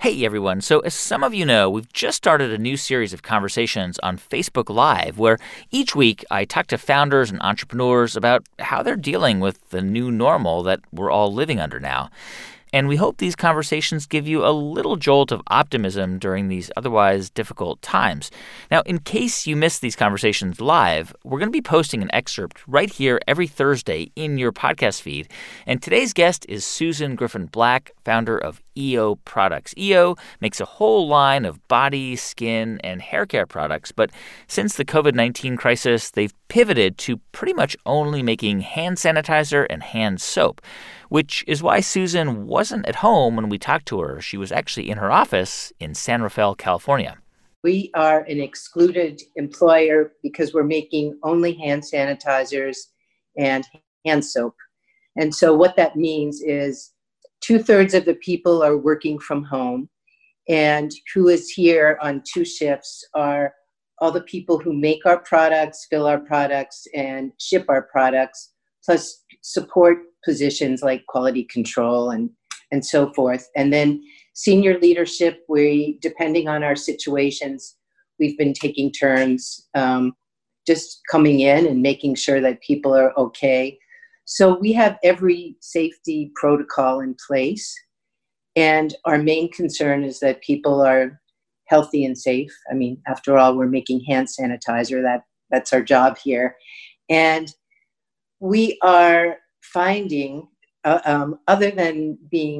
Hey everyone. So, as some of you know, we've just started a new series of conversations on Facebook Live where each week I talk to founders and entrepreneurs about how they're dealing with the new normal that we're all living under now. And we hope these conversations give you a little jolt of optimism during these otherwise difficult times. Now, in case you missed these conversations live, we're going to be posting an excerpt right here every Thursday in your podcast feed. And today's guest is Susan Griffin-Black, founder of EO Products. EO makes a whole line of body, skin, and hair care products. But since the COVID-19 crisis, they've pivoted to pretty much only making hand sanitizer and hand soap, which is why Susan wasn't at home when we talked to her. She was actually in her office in San Rafael, California. We are an excluded employer because we're making only hand sanitizers and hand soap. And so what that means is 2/3 of the people are working from home, and who is here on 2 shifts are all the people who make our products, fill our products, and ship our products, plus support positions like quality control and so forth. And then senior leadership, depending on our situations, we've been taking turns just coming in and making sure that people are okay. So we have every safety protocol in place. And our main concern is that people are healthy and safe. I mean, after all, we're making hand sanitizer. That's our job here. And we are finding, other than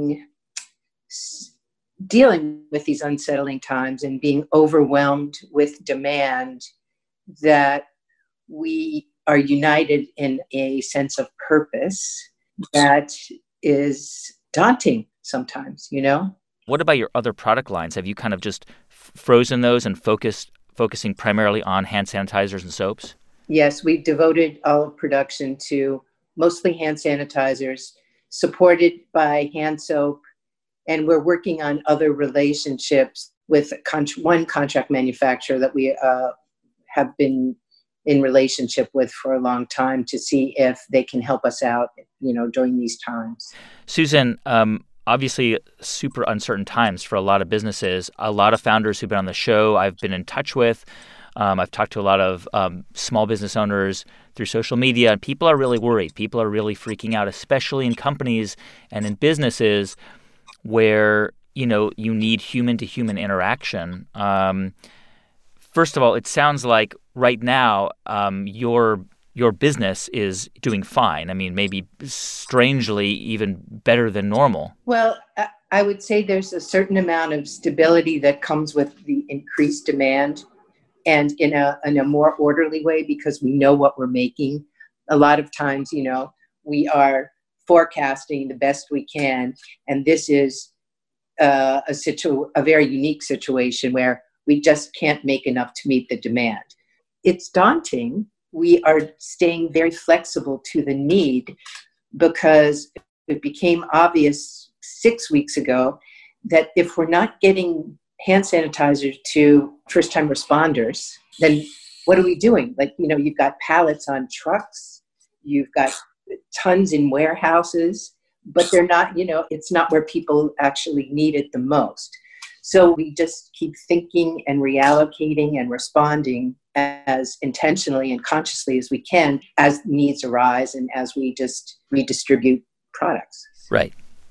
dealing with these unsettling times and being overwhelmed with demand, that we are united in a sense of purpose that is daunting sometimes, you know? What about your other product lines? Have you kind of just frozen those and focusing primarily on hand sanitizers and soaps? Yes, we've devoted all of production to mostly hand sanitizers, supported by hand soap, and we're working on other relationships with one contract manufacturer that we have been in relationship with for a long time to see if they can help us out, during these times. Susan, obviously super uncertain times for a lot of businesses. A lot of founders who've been on the show I've been in touch with. I've talked to a lot of small business owners through social media, and people are really worried. People are really freaking out, especially in companies and in businesses where, you need human-to-human interaction. First of all, it sounds like right now your business is doing fine. I mean, maybe strangely even better than normal. Well, I would say there's a certain amount of stability that comes with the increased demand, and in a more orderly way because we know what we're making. A lot of times, we are forecasting the best we can, and this is a very unique situation where we just can't make enough to meet the demand. It's daunting. We are staying very flexible to the need because it became obvious 6 weeks ago that if we're not getting hand sanitizer to first-time responders, then what are we doing? You've got pallets on trucks, you've got tons in warehouses, but they're not, it's not where people actually need it the most. So we just keep thinking and reallocating and responding as intentionally and consciously as we can as needs arise and as we just redistribute products. Right.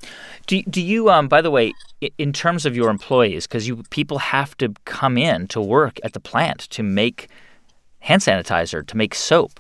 Do you, by the way, in terms of your employees, because people have to come in to work at the plant to make hand sanitizer, to make soap.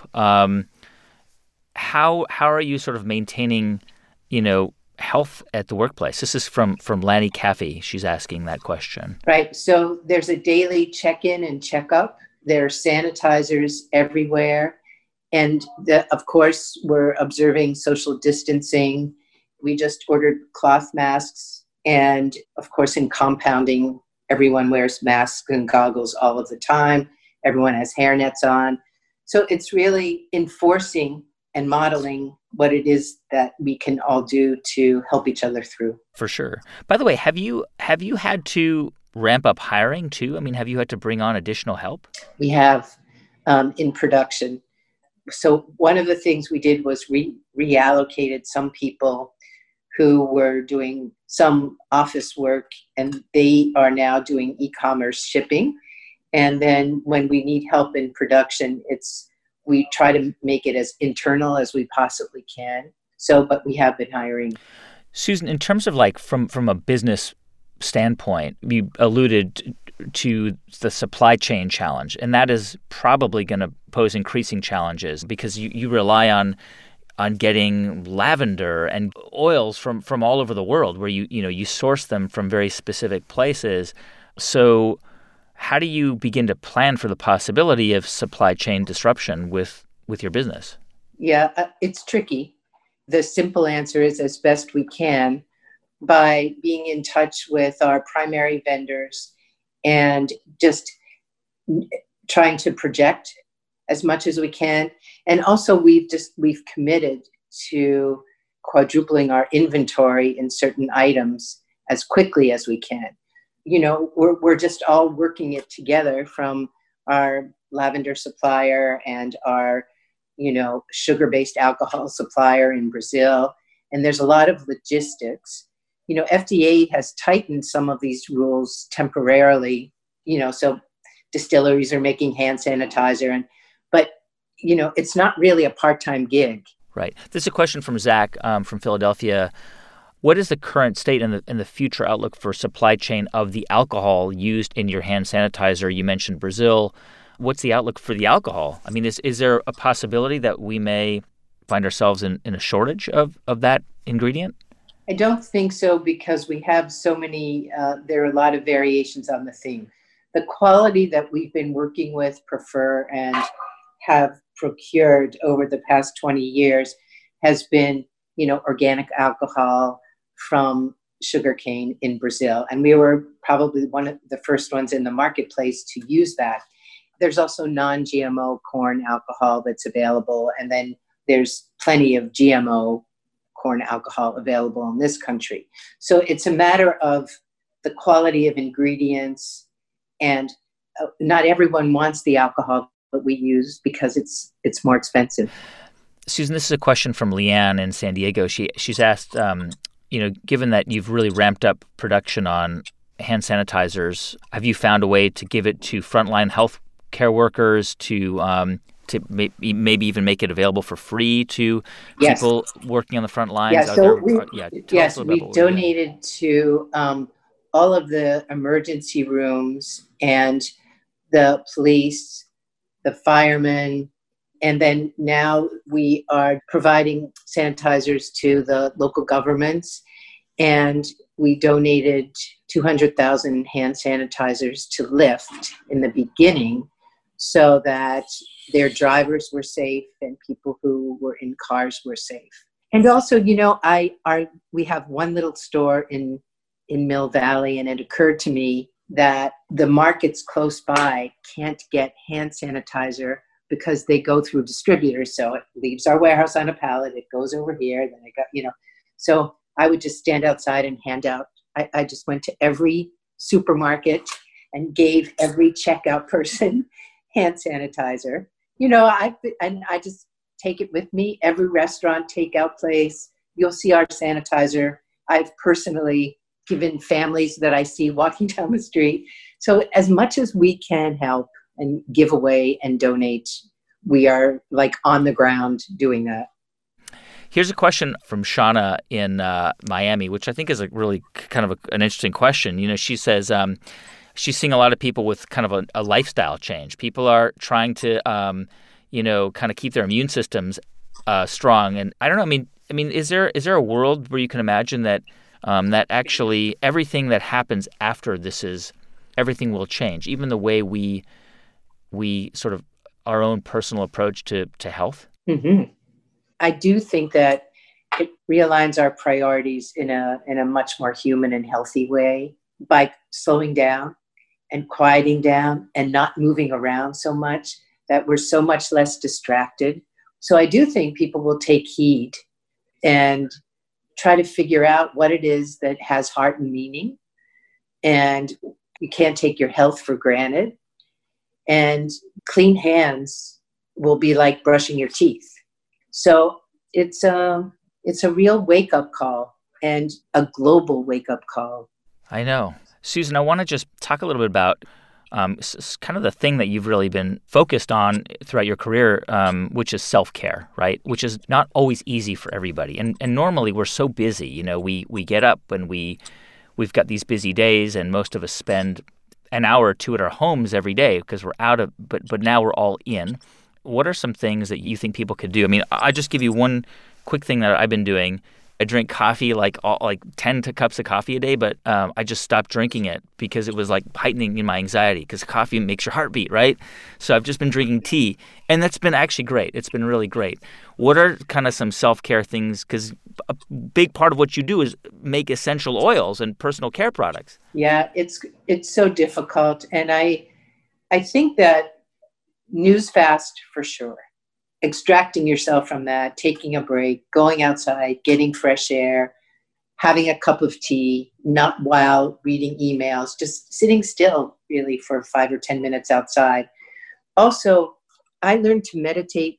How are you sort of maintaining, health at the workplace? This is from Lanny Caffey. She's asking that question. Right. So there's a daily check-in and check-up. There are sanitizers everywhere. And of course, we're observing social distancing. We just ordered cloth masks. And of course, in compounding, everyone wears masks and goggles all of the time. Everyone has hairnets on. So it's really enforcing and modeling what it is that we can all do to help each other through. For sure. By the way, have you had to ramp up hiring too? I mean, have you had to bring on additional help? We have in production. So one of the things we did was reallocated some people who were doing some office work, and they are now doing e-commerce shipping. And then when we need help in production, we try to make it as internal as we possibly can. So, but we have been hiring. Susan, in terms of like from a business standpoint, you alluded to the supply chain challenge, and that is probably going to pose increasing challenges because you rely on getting lavender and oils from all over the world, where you source them from very specific places. So how do you begin to plan for the possibility of supply chain disruption with your business? Yeah, it's tricky. The simple answer is as best we can by being in touch with our primary vendors and just trying to project as much as we can. And also we've committed to quadrupling our inventory in certain items as quickly as we can. We're just all working it together, from our lavender supplier and our, sugar-based alcohol supplier in Brazil. And there's a lot of logistics. FDA has tightened some of these rules temporarily, so distilleries are making hand sanitizer, but it's not really a part-time gig. Right. This is a question from Zach from Philadelphia. What is the current state and the future outlook for supply chain of the alcohol used in your hand sanitizer? You mentioned Brazil. What's the outlook for the alcohol? I mean, is there a possibility that we may find ourselves in a shortage of that ingredient? I don't think so, because we have so many, there are a lot of variations on the theme. The quality that we've been working with, prefer, and have procured over the past 20 years has been, organic alcohol from sugarcane in Brazil. And we were probably one of the first ones in the marketplace to use that. There's also non-GMO corn alcohol that's available. And then there's plenty of GMO corn alcohol available in this country. So it's a matter of the quality of ingredients, and not everyone wants the alcohol that we use because it's more expensive. Susan, this is a question from Leanne in San Diego. She's asked, given that you've really ramped up production on hand sanitizers, have you found a way to give it to frontline health care workers to maybe even make it available for free to people working on the front lines? We've donated to all of the emergency rooms and the police, the firemen, and then now we are providing sanitizers to the local governments, and we donated 200,000 hand sanitizers to Lyft in the beginning so that their drivers were safe and people who were in cars were safe. And also, we have one little store in Mill Valley, and it occurred to me that the markets close by can't get hand sanitizer because they go through distributors. So it leaves our warehouse on a pallet, it goes over here, then it got, so I would just stand outside and hand out. I just went to every supermarket and gave every checkout person hand sanitizer. I just take it with me. Every restaurant, takeout place, you'll see our sanitizer. I've personally given families that I see walking down the street. So as much as we can help and give away and donate, we are like on the ground doing that. Here's a question from Shauna in Miami, which I think is a really kind of an interesting question. She says she's seeing a lot of people with kind of a lifestyle change. People are trying to, kind of keep their immune systems strong. And I don't know. I mean, is there a world where you can imagine that that actually everything that happens after everything will change, even the way we sort of our own personal approach to health? Mm-hmm. I do think that it realigns our priorities in a much more human and healthy way by slowing down and quieting down and not moving around so much, that we're so much less distracted. So I do think people will take heed and try to figure out what it is that has heart and meaning. And you can't take your health for granted. And clean hands will be like brushing your teeth. So it's a real wake-up call. and a global wake-up call. I know. Susan, I want to just talk a little bit about kind of the thing that you've really been focused on throughout your career, which is self-care, right? Which is not always easy for everybody. And normally we're so busy. You know, we get up and we've got these busy days, and most of us spend an hour or two at our homes every day because we're out of, but now we're all in. What are some things that you think people could do? I mean, I just give you one quick thing that I've been doing. I drink coffee, like 10 cups of coffee a day, but I just stopped drinking it because it was like heightening in my anxiety, because coffee makes your heart beat, right? So I've just been drinking tea, and that's been actually great. It's been really great. What are kind of some self-care things? Because a big part of what you do is make essential oils and personal care products. Yeah, it's so difficult. And I think that news fast for sure. Extracting yourself from that, taking a break, going outside, getting fresh air, having a cup of tea, not while reading emails, just sitting still really for 5 or 10 minutes outside. Also, I learned to meditate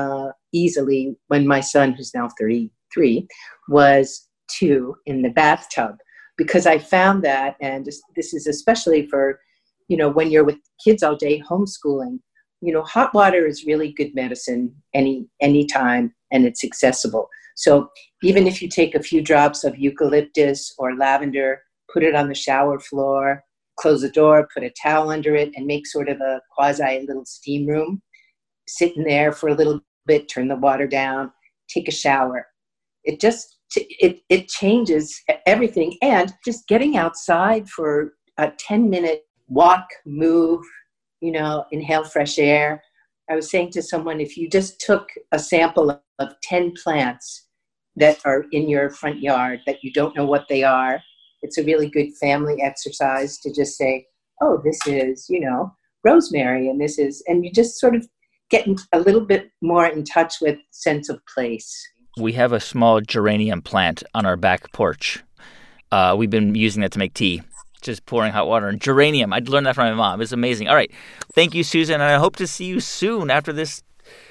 easily when my son, who's now 33, was 2 in the bathtub, because I found that, and this is especially for, when you're with kids all day, homeschooling, hot water is really good medicine anytime, and it's accessible. So even if you take a few drops of eucalyptus or lavender, put it on the shower floor, close the door, put a towel under it, and make sort of a quasi little steam room, sit in there for a little bit, turn the water down, take a shower. It just, it changes everything. And just getting outside for a 10-minute walk, move, inhale fresh air. I was saying to someone, if you just took a sample of 10 plants that are in your front yard that you don't know what they are, it's a really good family exercise to just say, oh, this is, rosemary, and you just sort of get a little bit more in touch with sense of place. We have a small geranium plant on our back porch. We've been using that to make tea. Just pouring hot water and geranium. I'd learned that from my mom. It's amazing. All right. Thank you, Susan. And I hope to see you soon after this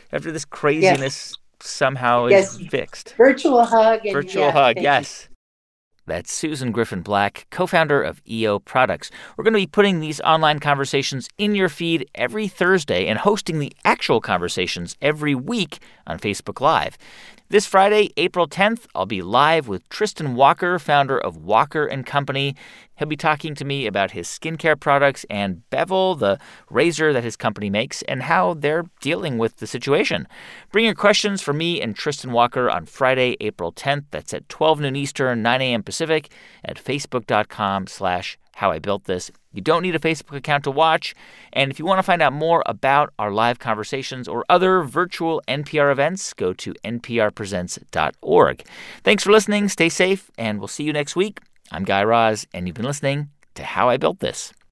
craziness somehow is fixed. Virtual hug. Virtual hug, yes. That's Susan Griffin Black, co-founder of EO Products. We're going to be putting these online conversations in your feed every Thursday and hosting the actual conversations every week on Facebook Live. This Friday, April 10th, I'll be live with Tristan Walker, founder of Walker & Company. He'll be talking to me about his skincare products and Bevel, the razor that his company makes, and how they're dealing with the situation. Bring your questions for me and Tristan Walker on Friday, April 10th. That's at 12 noon Eastern, 9 a.m. Pacific at facebook.com/howibuiltthis. You don't need a Facebook account to watch. And if you want to find out more about our live conversations or other virtual NPR events, go to nprpresents.org. Thanks for listening. Stay safe, and we'll see you next week. I'm Guy Raz, and you've been listening to How I Built This.